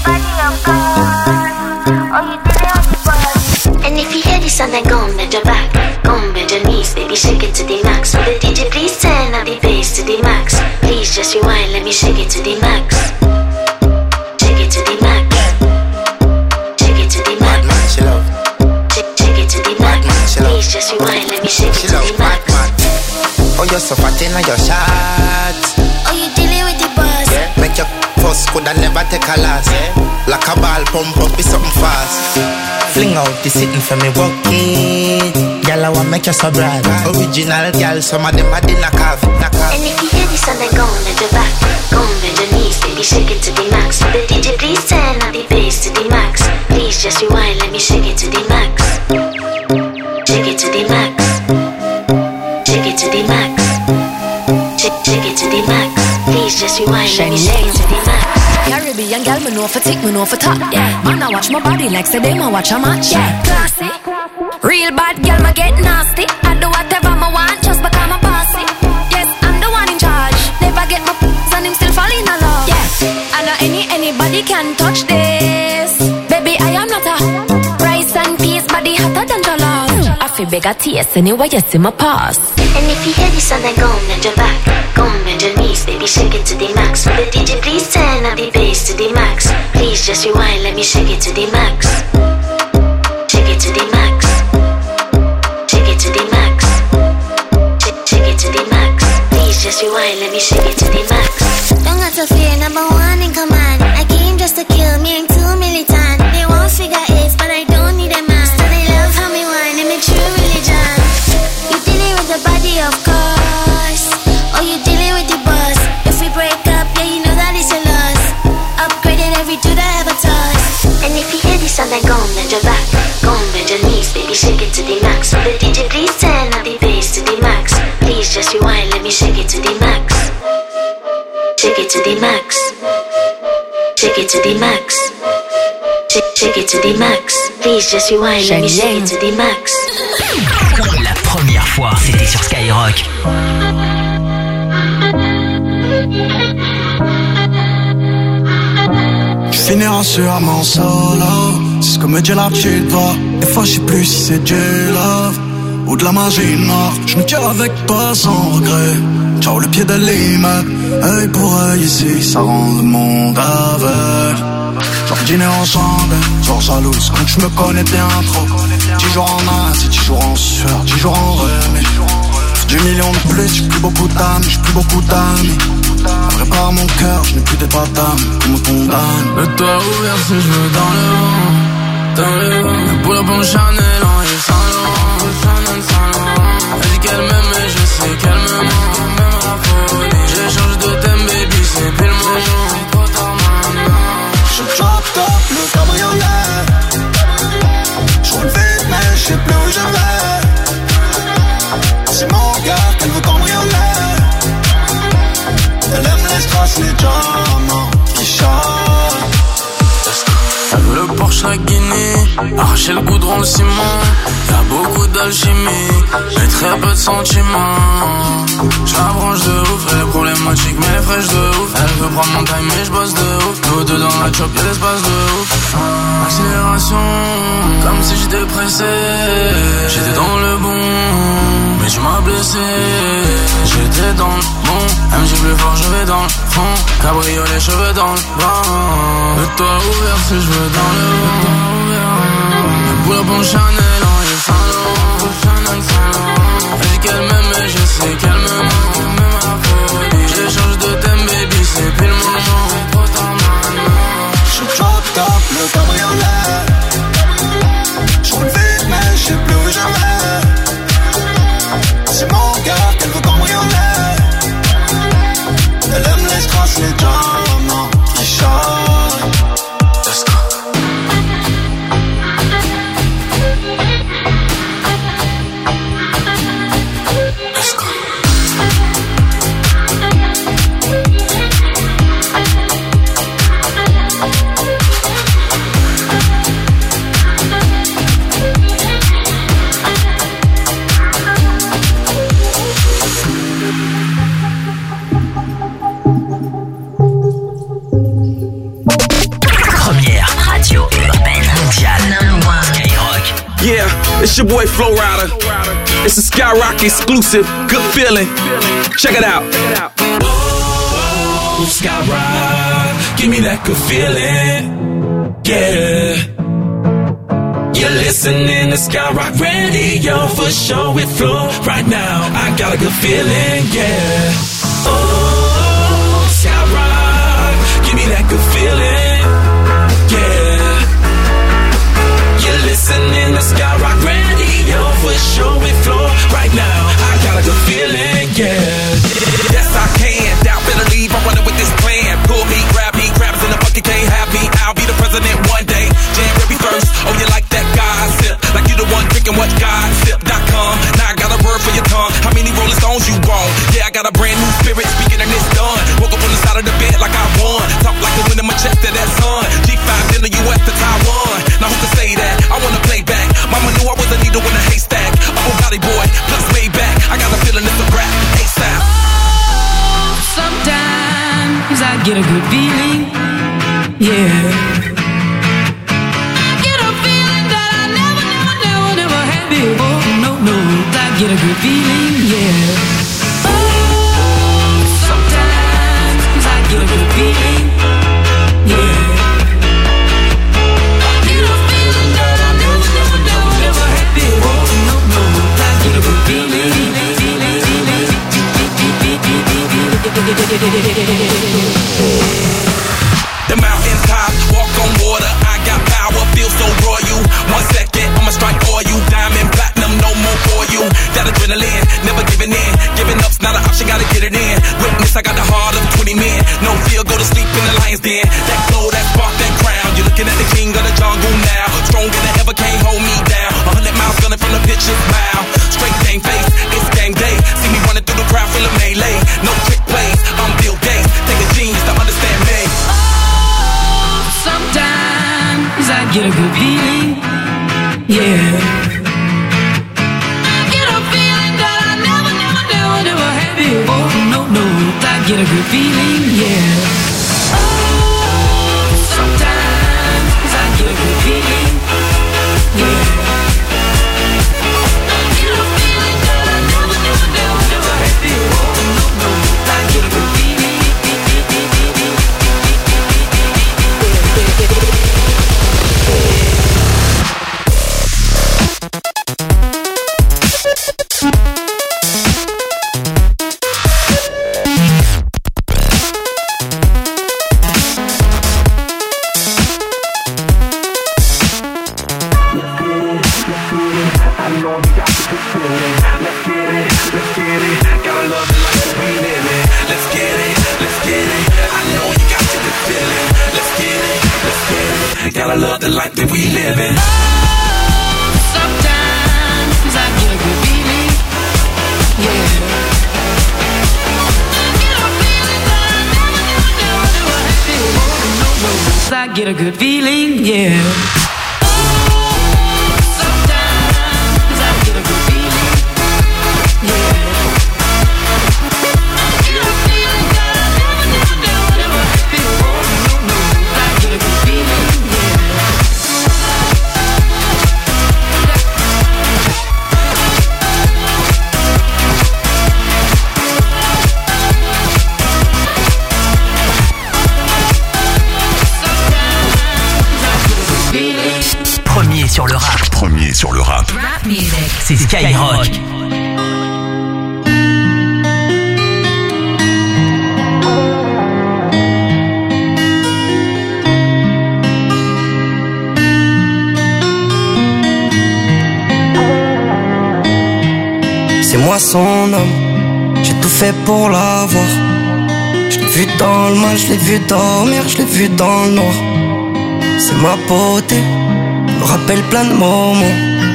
And if you hear this song, then go bend your back, go bend your knees, baby, shake it to the max. Will the DJ please turn up the bass to the max? Please just rewind, let me shake it to the max. Shake it to the max. Shake it to the max. Shake it to the max. Please just rewind, let me shake it to the max. Oh, you're so fat in your shots. Oh, you dealing with the boss? Yeah. Make your first could I never take a last. Yeah. Like a ball pump up, be something fast. Fling out the sitting for me, walk it. Girl, I wanna make you so bright. Original girl, some of them are in a cave. And if you hear this song, then go bend your back, go bend your knees, baby, shake it to the max. Will the DJ please turn up the bass to the max? Please just rewind, let me shake it to the max. Shake it to the max. Shake it to the max. Shake it to the max. Please just rewind, let me shake it to the max. Caribbean girl, me know for tick, me know for top. Yeah, man, I watch my body like say them, I watch a match. Yeah, classy. Real bad girl, me get nasty. I do whatever I want, just because I'm bossy. Yes, I'm the one in charge. Never get my and him still fall in love. Yeah, I know anybody can touch this. Baby, I am not a rice and peas, body hotter than your love. I feel bigger taste anyway, you see my pass. And if you hear this song, then go bend your back, go bend your knees, baby, shake it to the max. Will the DJ please turn up the bass to the max? Please just rewind, let me shake it to the max. Shake it to the max. Shake it to the max. Shake it to the max. Please just rewind, let me shake it to the max. Don't got to fear, number one in command. I came just to kill me, ain't too militant. They won't figure eight, but I don't need a man. So they love how me whine, I'm a true religion. You dealing with the body, of course. Or you dealing with the boss. If we break up, yeah, you know that it's your loss. Upgraded every dude I ever touched. And if you hear this song, then go bend your back, go bend your knees, baby, shake it to the max. Will the DJ please turn up the bass to the max? Please just rewind, let me shake it to the max. Shake it to the max. Shake it to the max. Shake it to the max. Please just rewind, let me shake it to the max. La première fois, c'était sur Skyrock. Tu finiras sûrement solo, c'est ce que me dit la petite voix. Des fois je sais plus si c'est du love ou de la magie noire. Je me tire avec toi sans regret. Ciao le pied de l'immeuble, œil pour œil ici, ça rend le monde aveugle. Genre dîner ensemble, soir jalouse, quand je me connais bien trop. 10 jours en Asie, 10 jours en sueur, 10 jours en remis. 10 millions de plus, j'ai plus beaucoup d'âme, j'ai plus beaucoup d'amis. Prépare mon cœur, je n'ai plus d'état d'âme, on me condamne. Le toit ouvert si je veux dans le vent, dans le vent. Le pull-up en Chanel, en Yves Saint Laurent, Chanel Saint Laurent. Elle dit qu'elle m'aime mais je sais qu'elle me ment, même la folie. J'échange de thème baby, c'est plus le moment, trop tard maintenant. Je drop top le cabriolet, je roule vite mais je sais plus où je vais. C'est mon gars qu'elle veut cambrioler. Elle aime les strass, les diamants qui chantent. Elle veut le Porsche, la Guinée, arracher le goudron, le ciment. Y'a beaucoup d'alchimie, mais très peu de sentiments. J'la branche de ouf, elle est problématique, mais elle est fraîche de ouf. Elle veut prendre mon time, mais j'bosse de ouf. Nous deux dans la chop, y'a l'espace de ouf. Accélération, comme si j'étais pressé. J'étais dans le bon, mais tu m'as blessé. J'étais dans le bon, MJ plus fort, je vais dans le fond. Cabriolet, cheveux dans le vent. Le toit ouvert si je veux dans le vent. Le pull-up en Chanel, en Yves Saint Laurent, Chanel Saint Laurent. Elle dit qu'elle m'aime mais je sais qu'elle me ment, même la folie. J'échange de thème baby, c'est plus le moment, trop tard maintenant. Je drop top le cabriolet, je roule vite mais je sais plus où je vais. C'est mon gars qu'elle veut cambrioler. Elle aime les strass, les diamants qui chantent. Let's go. Let's go. Yeah, it's your boy Flo Rida. It's a Skyrock exclusive. Good feeling. Check it out. Oh, Skyrock, give me that good feeling. Yeah. You're listening to Skyrock Radio for sure with Flo. Right now, I got a good feeling. Yeah. Oh, Skyrock, give me that good feeling. Yeah. You're listening to Skyrock Radio for sure with Flo. Right now, I got a good feeling, yeah. Yes, I can. Doubt, better leave. I'm running with this plan. Pull me, grab us in the bucket, can't have me. I'll be the president one day. January 1st. Oh, you like that gossip? Like you the one drinking what gossip.com. Now I got a word for your tongue. How many Rolling Stones you want? Yeah, I got a brand new spirit. Speaking and it's done. Woke up on the side of the bed like I won. Talk like the wind in my chest to that sun. G5 in the US to Taiwan. Now who can say that? I wanna play back. Mama knew I was a needle in a haystack. I'm a body boy, plus way back. I got a feeling it's a rap. ASAP. Sometimes I get a good feeling, yeah. Get a feeling that I never had before. No, I get a good feeling, yeah. Oh, sometimes I get a good feeling, yeah. Get a feeling that I never had before. No, I get a good feeling. The mountain top, walk on water. I got power, feel so royal. 1 second, I'ma strike for you. Diamond, platinum, no more for you. That adrenaline, never giving in. Giving up's not an option, gotta get it in. Witness, I got the heart of 20 men. No fear, go to sleep in the lion's den. That glow, that spark, that crown. You're looking at the king of the jungle now. Stronger than ever, can't hold me down. 100 miles gunning from the pitcher's mouth. Straight game face, it's game day. See me running through the crowd, feeling melee. No trick plays, I'm Bill Gates. Take a genius to understand me. Sometimes I get a good feeling, yeah. I get a feeling that I never had before. No, I get a good feeling, yeah. Oh, sometimes I get a good feeling, yeah. I get a feeling that I never had before. No, I get a good feeling. let's get it. Gotta love the life that we live in. Let's get it, let's get it. I know you got to the feeling. Let's get it, let's get it. Gotta love the life that we live in. Sometimes I get a good feeling, yeah. I get a good feeling, yeah. Sometimes I get a good feeling, yeah. I get a good feeling, Premier sur le rap. Premier sur le rap. C'est Skyrock. C'est moi son homme, j'ai tout fait pour l'avoir. Je l'ai vu dans le mal, je l'ai vu dormir, je l'ai vu dans le noir. C'est ma beauté, me rappelle plein de moments.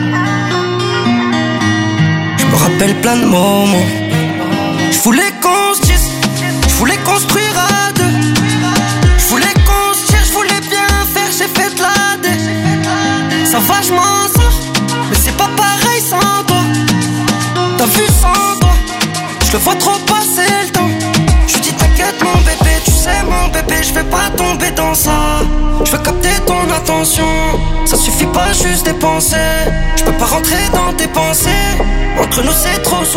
Je me rappelle plein de moments. Je voulais qu'on se dise, je voulais construire à deux. Je voulais qu'on se tire, je voulais bien faire, j'ai fait de la dé. Ça va, je m'en sors, mais c'est pas pareil sans toi. T'as vu sans toi, je le vois trop passer le temps. Je dis t'inquiète mon bébé, tu sais mon bébé, je vais pas tomber dans ça. Je veux capter ton attention, ça suffit pas juste dépenser. Je peux pas rentrer dans tes pensées, entre nous c'est trop